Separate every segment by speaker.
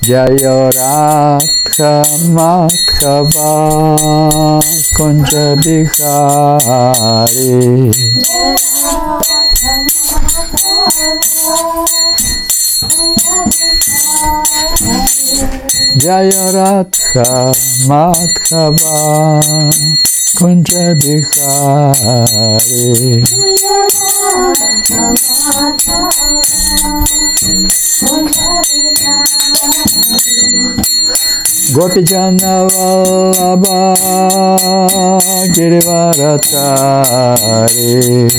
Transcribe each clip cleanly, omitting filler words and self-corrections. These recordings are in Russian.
Speaker 1: Jaya Radha Madhava Kunja Bihari. Jaya Radha Madhava Kunja Bihari. Gopijana Vallabha Girivaratari.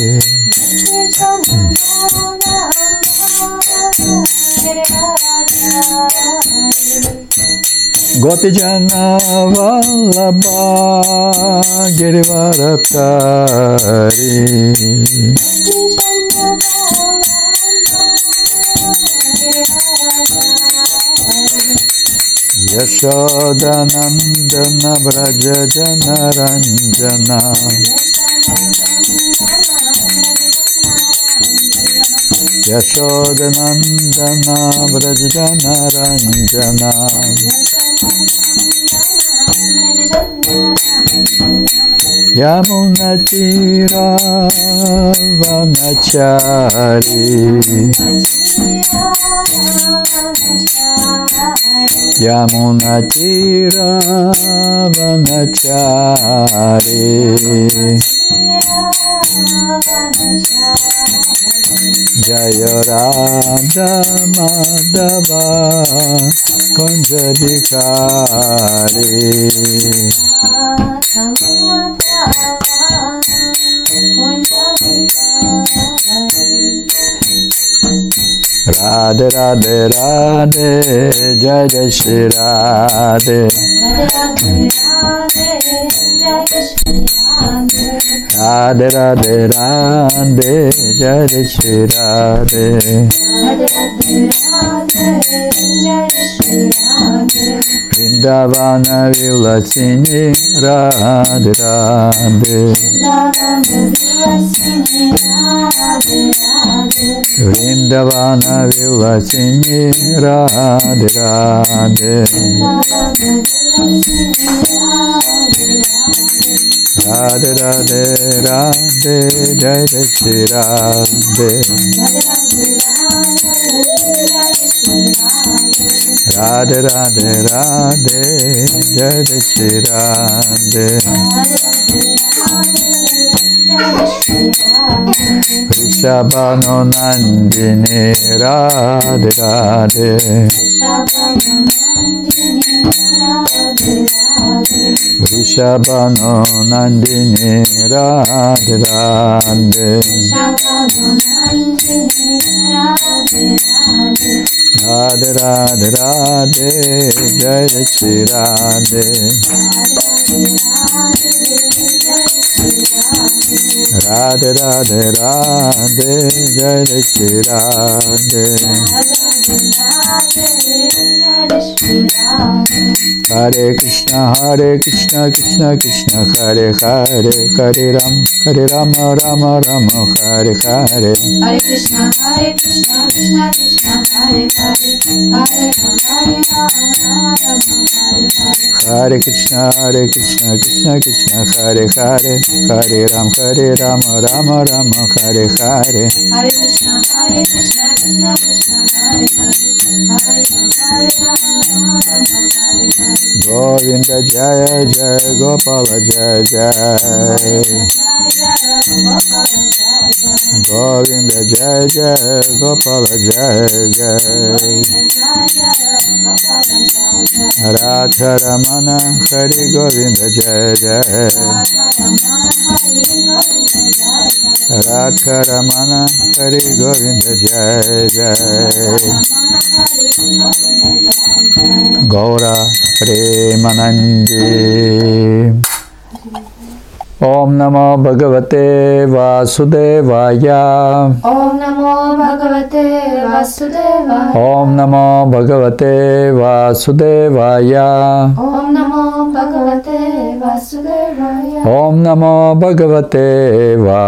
Speaker 1: Gopijana Vallabha Girivaratari. Yashodanandana Vraja Jana Ranjana. Yashodanandana Vraja Jana Ranjana. Yamuna Tira Vanachari. Yamuna Tira Vanachari. Jaya Radha Madhava Kunja Bihari. Radhe Radhe Radhe Jai Jai Shri Radhe. Radhe Radhe Radhe Jai Jai Shri Radhe. Vrindavana Vilasini Radhe Radhe. Vrindavana Vilasini Radhe Radhe. Radhe Radhe Radhe Jai Jai Shri Radhe. Radhe Radhe Radhe Jai Jai Shri Radhe. Vrishabhano Nandini Radhe Radhe. Vrishabhano Nandini Radhe Radhe. Radhe Radhe Radhe Jai Jai Shri Radhe. Radhe Radhe Radhe Jai Jai Shri Radhe. Hare Krishna Krishna Krishna Hare Hare, Hare Rama Rama Rama Hare Hare.
Speaker 2: Hare Krishna Krishna Krishna Hare Hare, Hare Rama Rama Hare Hare.
Speaker 1: Hare Krishna Krishna Krishna Hare Hare, Hare Rama Rama Rama Hare Hare.
Speaker 2: Hare Krishna Krishna Krishna Hare Hare, Hare Rama Rama Hare Hare.
Speaker 1: Govinda Jaya Jaya Gopala Jaya Jaya. Govinda Jaya Jaya Gopala Jaya Jaya. Radha Ramana Hari Govinda Jaya Jaya. Radha Ramana Hari Govinda Jaya Jaya. Gaura Premanandi. Om Namo Bhagavate Vasudevaya.
Speaker 2: Om Namo Bhagavate Vasudevaya.
Speaker 1: Om Namo Bhagavate Vasudevaya.
Speaker 2: Om Namo Bhagavate Vasudevaya.
Speaker 1: Om Namo Bhagavate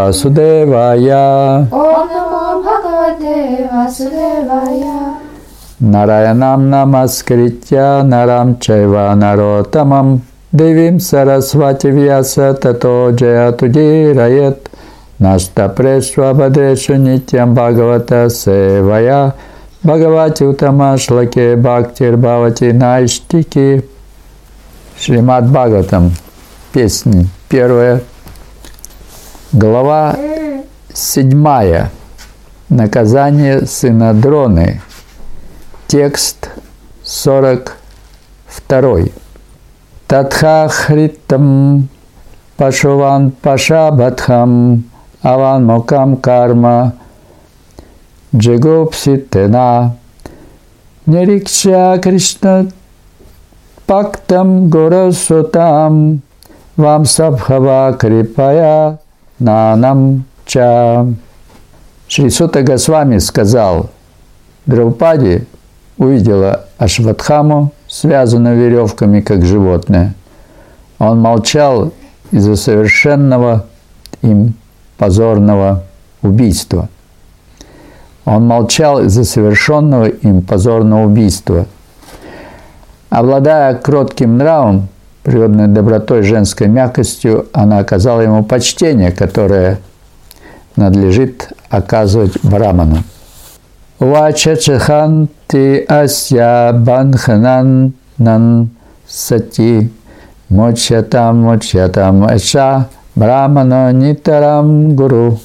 Speaker 1: Vasudevaya.
Speaker 2: Om Namo Bhagavate Vasudevaya.
Speaker 1: Нараянам намаскритья нарам чайва наротамам девим сарасвати вьяса тато джаятудирает нашта прешва бадрешу нитям бхагавата севая Бхагавати утама шлаке бхактир бхавати найштики. Шримад Бхагаватам. Песни. 1. Глава 7. Наказание сына Дроны. Текст 42. Татха хритам пашуван пашабадхам аван мокам карма Джигопситена Нирикша Кришна Пактам Горасотам Вам Сабхава Крипая Нанам Ча. Шри Сута Госвами сказал, Драупади увидела Ашватхаму, связанную веревками, как животное. Он молчал из-за совершенного им позорного убийства. Он молчал из-за совершенного им позорного убийства. Обладая кротким нравом, природной добротой, женской мягкостью, она оказала ему почтение, которое надлежит оказывать браману. Вачачаханти асья банханан нан сати мочятам эша брамано нитарам гуру.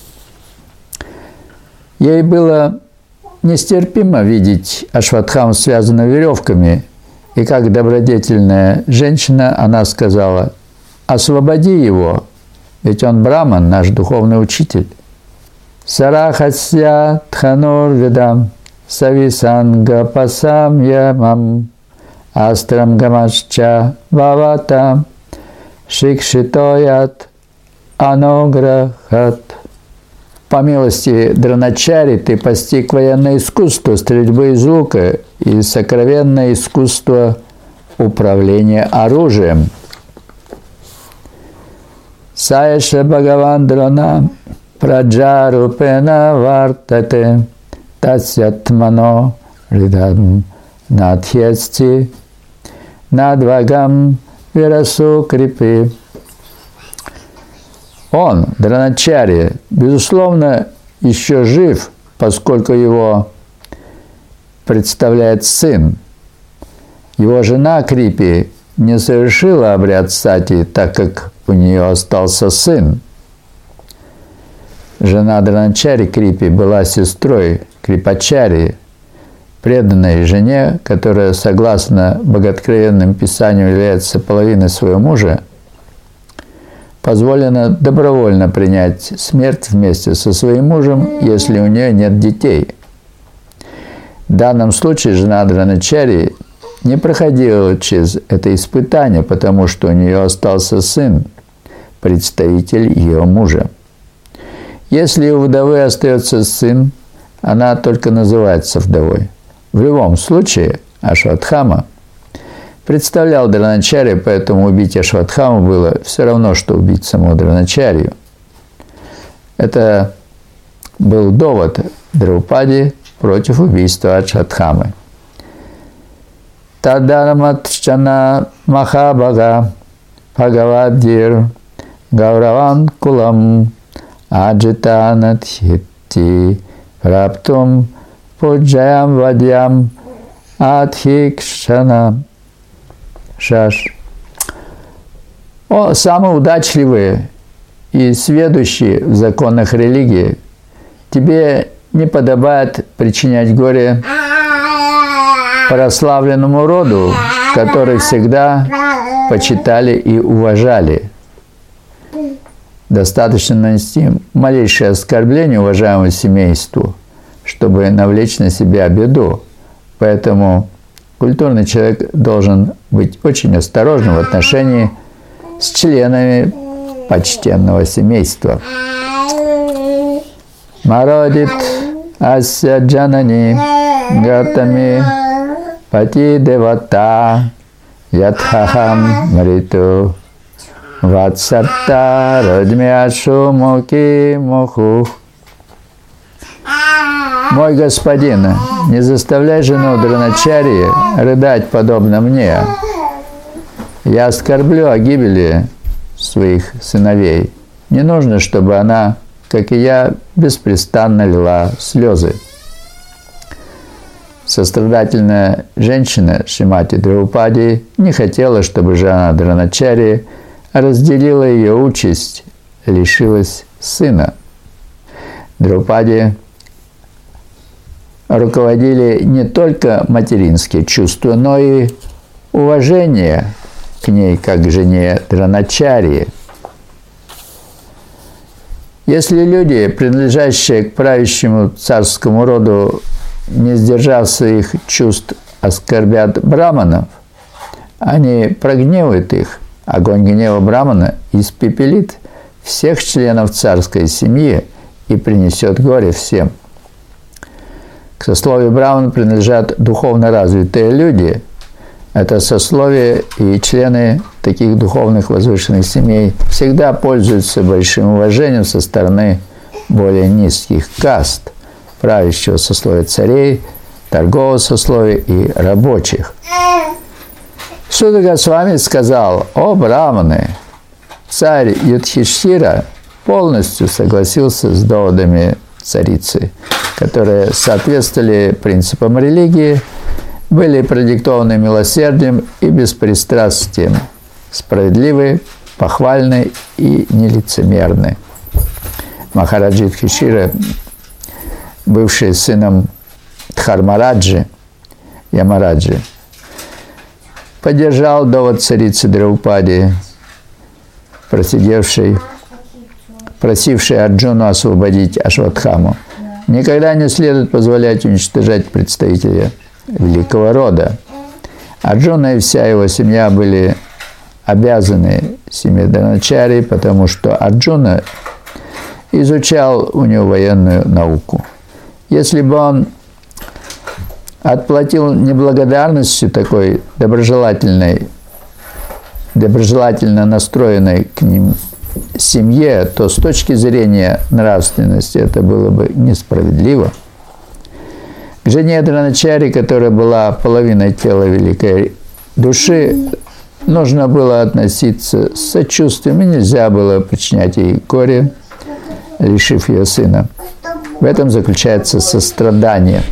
Speaker 1: Ей было нестерпимо видеть Ашватхаму, связанную веревками, и как добродетельная женщина она сказала: «Освободи его, ведь он браман, наш духовный учитель». Сарахасья тханур ведам сависанга пасам ямам астрам гамашча вавата шикшитоят анограхат. По милости Дроначари ты постиг военное искусство стрельбы из лука и сокровенное искусство управления оружием. Саеша Бхагаван Дрона Праджарупена Вартате Тасятмано Ридам Надхьясти Надвагам Вирасу Крипи. Он, Дроначарья, безусловно, еще жив, поскольку его представляет сын. Его жена Крипи не совершила обряд сати, так как у нее остался сын. Жена Дроначари Крипи была сестрой Крипачари, преданной жене, которая, согласно богооткровенным писаниям, является половиной своего мужа. Позволено добровольно принять смерть вместе со своим мужем, если у нее нет детей. В данном случае жена Дроначари не проходила через это испытание, потому что у нее остался сын, представитель ее мужа. Если у вдовы остается сын, она только называется вдовой. В любом случае, Ашватхама представлял Дроначарью, поэтому убить Ашватхаму было все равно, что убить саму Дроначарью. Это был довод Драупади против убийства Ашватхамы. Тадарматчана Махабага Бхагавадир Гаураван Кулам Аджитанатхити Раптум Пуджаям Вадьям Адхикшана Шаш. О, самые удачливые и сведущие в законах религии, тебе не подобает причинять горе прославленному роду, который всегда почитали и уважали. Достаточно нанести малейшее оскорбление уважаемому семейству, чтобы навлечь на себя беду. Поэтому культурный человек должен быть очень осторожным в отношении с членами почтенного семейства. Мародит ася джанани гатами пати девата ятхахам мриту ватсарта родмяшу муки муху. «Мой господин, не заставляй жену Дроначарьи рыдать подобно мне. Я оскорблю о гибели своих сыновей. Не нужно, чтобы она, как и я, беспрестанно лила слезы». Сострадательная женщина Шримати Драупади не хотела, чтобы жена Дроначарьи разделила ее участь, лишилась сына. Драупади руководили не только материнские чувства, но и уважение к ней как к жене Дроначарьи. Если люди, принадлежащие к правящему царскому роду, не сдержав своих чувств, оскорбят браманов, они прогневают их. Огонь гнева брамана испепелит всех членов царской семьи и принесет горе всем. К сословию браман принадлежат духовно развитые люди. Это сословие и члены таких духовных возвышенных семей всегда пользуются большим уважением со стороны более низких каст, правящего сословия царей, торгового сословия и рабочих. Шуда Госвами сказал: «О, браманы!» Царь Юдхиштхира полностью согласился с доводами царицы, которые соответствовали принципам религии, были продиктованы милосердием и беспристрастием, справедливы, похвальны и нелицемерны. Махараджа Юдхиштхира, бывший сыном Дхармараджи, Ямараджи, поддержал довод царицы Драупади, просившей Арджуну освободить Ашватхаму. Никогда не следует позволять уничтожать представителя великого рода. Арджуна и вся его семья были обязаны семье Дроначарьи, потому что Арджуна изучал у него военную науку. Если бы он отплатил неблагодарностью такой доброжелательно настроенной к ним семье, то с точки зрения нравственности это было бы несправедливо. К жене Дроначарьи, которая была половиной тела великой души, нужно было относиться с сочувствием, и нельзя было причинять ей горе, лишив ее сына. В этом заключается сострадание.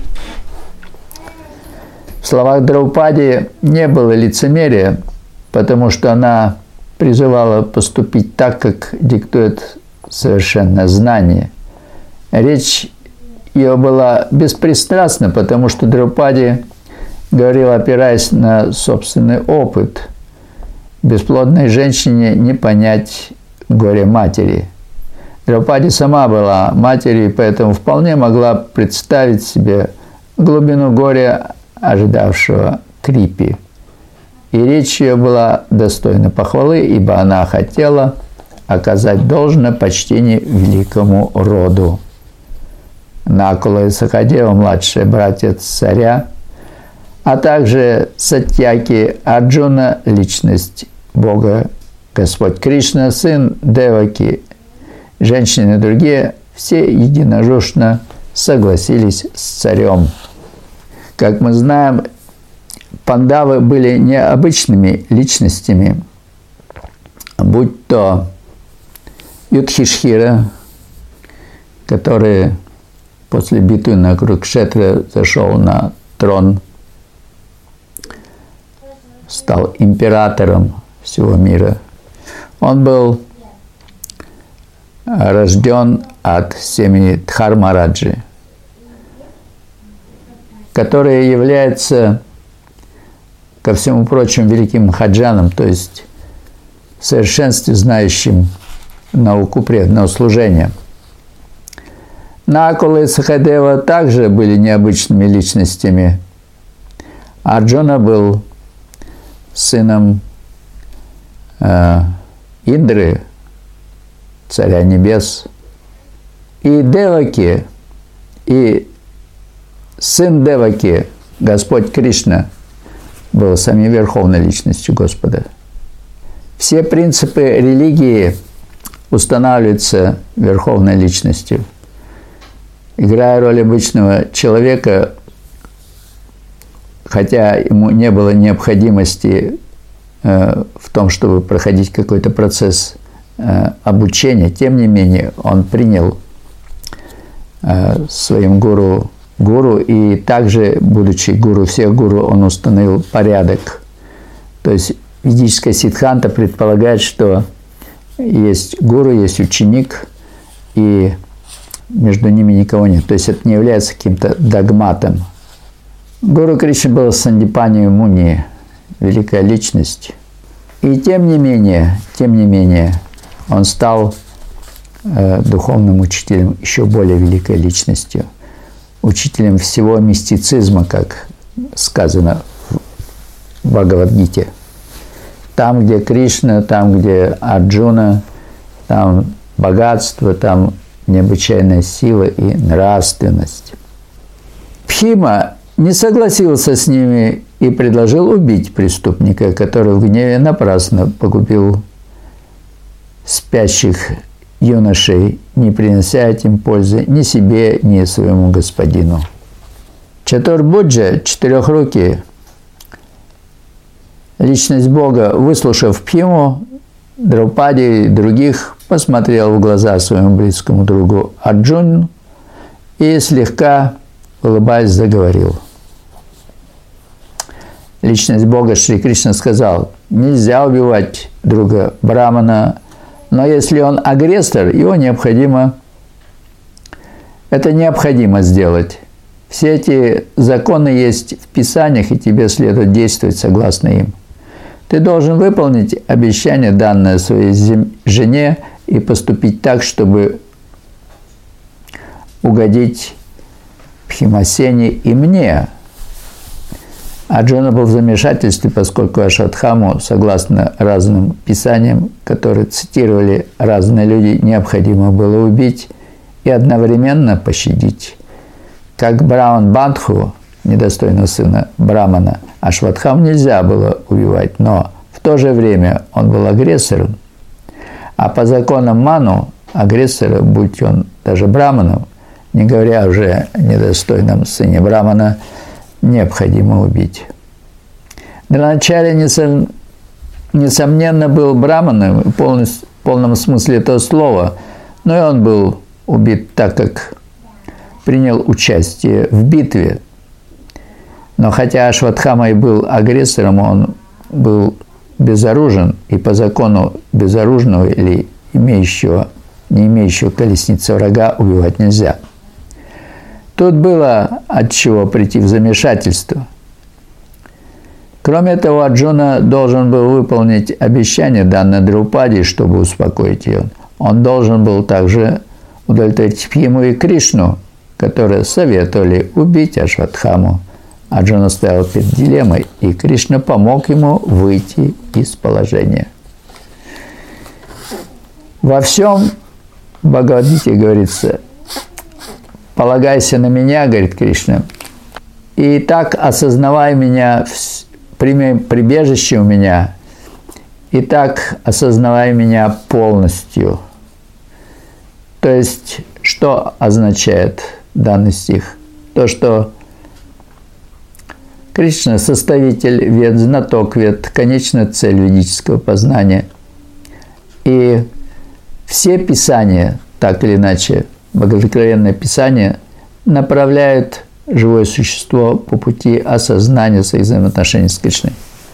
Speaker 1: В словах Драупади не было лицемерия, потому что она призывала поступить так, как диктует совершенное знание. Речь ее была беспристрастна, потому что Драупади говорила, опираясь на собственный опыт. Бесплодной женщине не понять горе матери. Драупади сама была матерью, поэтому вполне могла представить себе глубину горя, ожидавшего Крипи. И речь ее была достойна похвалы, ибо она хотела оказать должное почтение великому роду. Накула и Сахадева, младшие братья царя, а также Сатьяки, Арджуна, личность Бога, Господь Кришна, сын Деваки, женщины и другие, все единодушно согласились с царем. Как мы знаем, пандавы были необычными личностями, будь то Юдхиштхира, который после битвы на Курукшетре зашел на трон, стал императором всего мира. Он был рожден от семени Дхармараджи, который является, ко всему прочему, великим махаджаном, то есть в совершенстве знающим науку преданного служения. Накула и Сахадева также были необычными личностями. Арджуна был сыном Индры, царя небес, и Деваки, и сын Деваки, Господь Кришна, был самой верховной личностью Господа. Все принципы религии устанавливаются верховной личностью. играя роль обычного человека, хотя ему не было необходимости в том, чтобы проходить какой-то процесс обучения, тем не менее он принял своим гуру, и также, будучи гуру всех гуру, он установил порядок. То есть ведическая сиддханта предполагает, что есть гуру, есть ученик, и между ними никого нет. То есть это не является каким-то догматом. Гуру Кришны был Сандипани Муни, великая личность. И тем не менее, он стал духовным учителем еще более великой личностью, учителем всего мистицизма, как сказано в Бхагавад-гите. Там, где Кришна, там, где Арджуна, там богатство, там необычайная сила и нравственность. Бхима не согласился с ними и предложил убить преступника, который в гневе напрасно погубил спящих юношей, не принося этим пользы ни себе, ни своему господину. Чатурбуджа, четырехрукий, личность Бога, выслушав Бхиму, Драупади и других, посмотрел в глаза своему близкому другу Арджуну и, слегка улыбаясь, заговорил. Личность Бога Шри Кришна сказал: нельзя убивать друга Брамана, но если он агрессор, его необходимо сделать. Все эти законы есть в Писаниях, и тебе следует действовать согласно им. Ты должен выполнить обещание, данное своей жене, и поступить так, чтобы угодить Бхимасене и мне. Арджуна был в замешательстве, поскольку Ашватхаму, согласно разным писаниям, которые цитировали разные люди, необходимо было убить и одновременно пощадить. Как Браман Бандху, недостойного сына Брамана, Ашватхаму нельзя было убивать, но в то же время он был агрессором. А по законам Ману, агрессора, будь он даже Браманом, не говоря уже о недостойном сыне Брамана, необходимо убить. Дроначарья, несомненно, был браманом в полном смысле этого слова, но и он был убит, так как принял участие в битве. Но хотя Ашватхама и был агрессором, он был безоружен, и по закону безоружного или не имеющего колесницы врага убивать нельзя. Тут было от чего прийти в замешательство. Кроме того, Арджуна должен был выполнить обещание, данное Драупади, чтобы успокоить ее. Он должен был также удовлетворить Бхиму и Кришну, которые советовали убить Ашватхаму. Арджуна стоял перед дилеммой, и Кришна помог ему выйти из положения. Во всем в Бхагавад-гите говорится: «Полагайся на меня, — говорит Кришна, — и так осознавай меня, прими прибежище у меня, и так осознавай меня полностью». То есть, что означает данный стих? То, что Кришна – составитель вед, знаток вед, конечная цель ведического познания. И все писания, так или иначе, богословенное писание, направляют живое существо по пути осознания своих взаимоотношений с Кришной.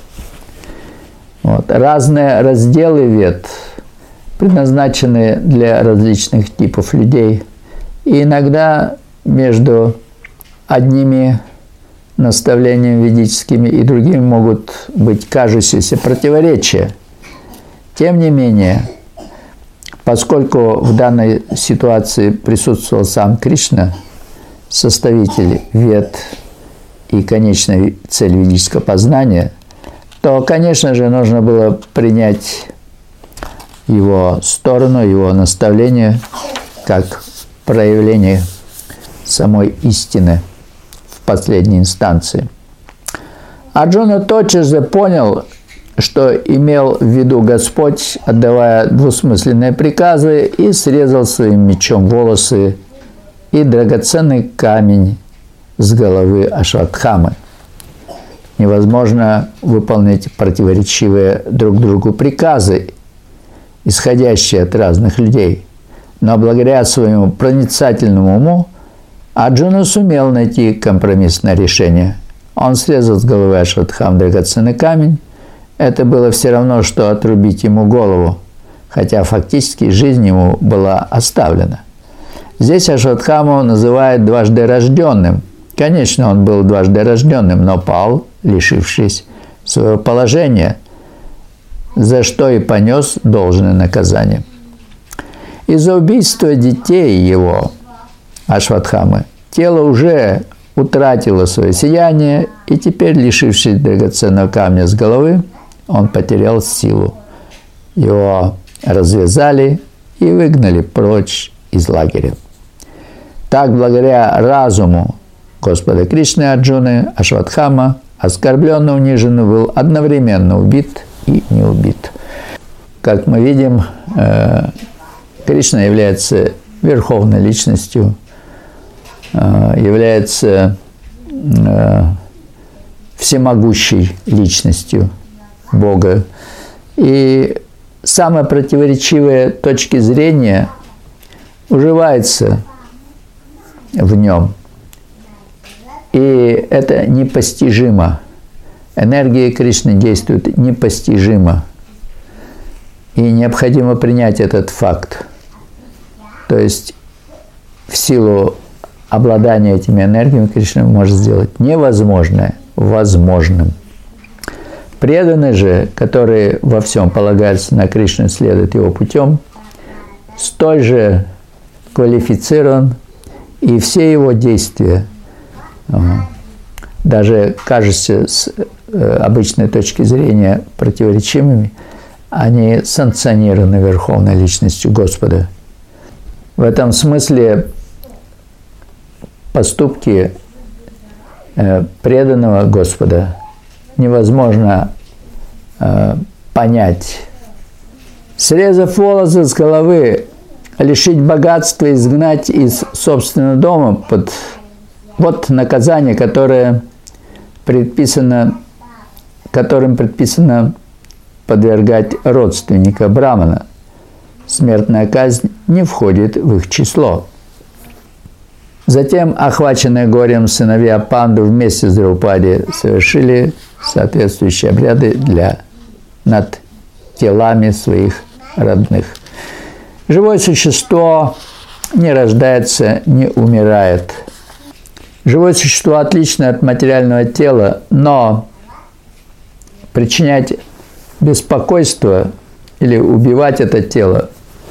Speaker 1: Вот. Разные разделы вед предназначены для различных типов людей. И иногда между одними наставлениями ведическими и другими могут быть кажущиеся противоречия. Тем не менее, поскольку в данной ситуации присутствовал сам Кришна, составитель вед и конечная цель ведического познания, то, конечно же, нужно было принять его сторону, его наставление как проявление самой истины в последней инстанции. Арджуна тотчас же понял, что имел в виду Господь, отдавая двусмысленные приказы, и срезал своим мечом волосы и драгоценный камень с головы Ашватхамы. Невозможно выполнить противоречивые друг другу приказы, исходящие от разных людей. Но благодаря своему проницательному уму Арджуна сумел найти компромиссное решение. Он срезал с головы Ашватхамы драгоценный камень. Это было все равно, что отрубить ему голову, хотя фактически жизнь ему была оставлена. Здесь Ашватхаму называют дважды рожденным. Конечно, он был дважды рожденным, но пал, лишившись своего положения, за что и понес должное наказание. Из-за убийства детей его, Ашватхамы, тело уже утратило свое сияние, и теперь, лишившись драгоценного камня с головы, он потерял силу. Его развязали и выгнали прочь из лагеря. Так, благодаря разуму Господа Кришны Арджуны, Ашватхама, оскорбленно униженный, был одновременно убит и не убит. Как мы видим, Кришна является верховной личностью, является всемогущей личностью Бога. И самые противоречивые точки зрения уживаются в нем. И это непостижимо. Энергия Кришны действует непостижимо. И необходимо принять этот факт. То есть в силу обладания этими энергиями Кришна может сделать невозможное возможным. Преданный же, который во всем полагается на Кришну, следует его путем, столь же квалифицирован, и все его действия, даже кажется с обычной точки зрения противоречивыми, они санкционированы Верховной Личностью Господа. В этом смысле поступки преданного Господа невозможно понять. Срезав волосы с головы, лишить богатства, изгнать из собственного дома, вот наказание, которым предписано подвергать родственника Брамана. Смертная казнь не входит в их число. Затем, охваченные горем, сыновья Панду вместе с Драупади совершили соответствующие обряды над телами своих родных. Живое существо не рождается, не умирает. Живое существо отлично от материального тела, но причинять беспокойство или убивать это тело,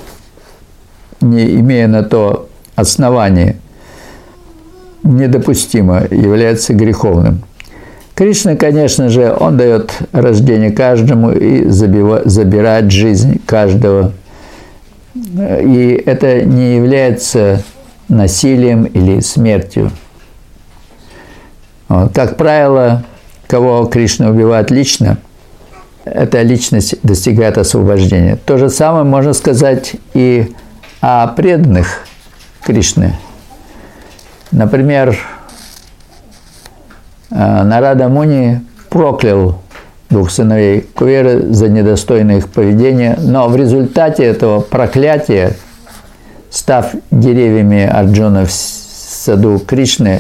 Speaker 1: не имея на то основания, недопустимо, является греховным. Кришна, конечно же, он дает рождение каждому и забирает жизнь каждого. И это не является насилием или смертью. Как правило, кого Кришна убивает лично, эта личность достигает освобождения. То же самое можно сказать и о преданных Кришны. Например, Нарада Муни проклял двух сыновей Куверы за недостойное их поведение, но в результате этого проклятия, став деревьями Арджуна в саду Кришны,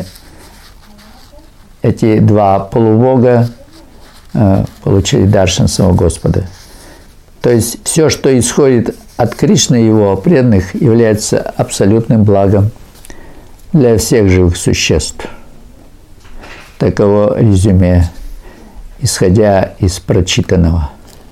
Speaker 1: эти два полубога получили даршан самого Господа. То есть все, что исходит от Кришны и его преданных, является абсолютным благом для всех живых существ. Таково резюме, исходя из прочитанного.